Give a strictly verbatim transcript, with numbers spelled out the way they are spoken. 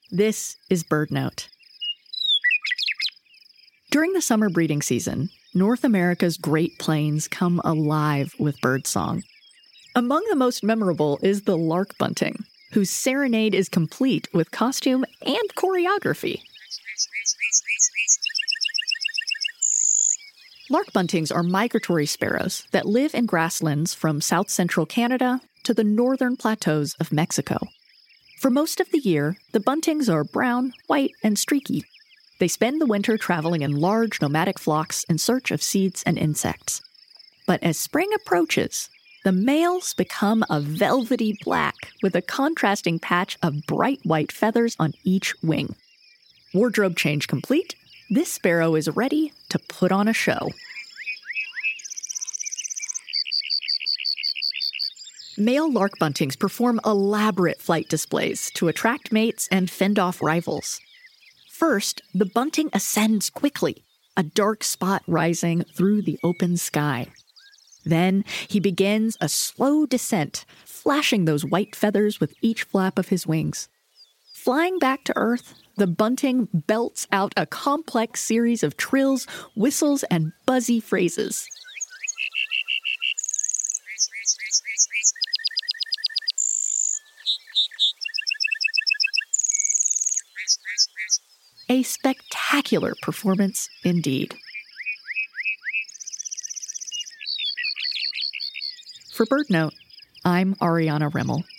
This is BirdNote. During the summer breeding season, North America's Great Plains come alive with birdsong. Among the most memorable is the lark bunting, whose serenade is complete with costume and choreography. Lark buntings are migratory sparrows that live in grasslands from south-central Canada to the northern plateaus of Mexico. For most of the year, the buntings are brown, white, and streaky. They spend the winter traveling in large nomadic flocks in search of seeds and insects. But as spring approaches, the males become a velvety black with a contrasting patch of bright white feathers on each wing. Wardrobe change complete, this sparrow is ready to put on a show. Male lark buntings perform elaborate flight displays to attract mates and fend off rivals. First, the bunting ascends quickly, a dark spot rising through the open sky. Then he begins a slow descent, flashing those white feathers with each flap of his wings. Flying back to Earth, the bunting belts out a complex series of trills, whistles, and buzzy phrases. A spectacular performance indeed. For BirdNote, I'm Ariana Rimmel.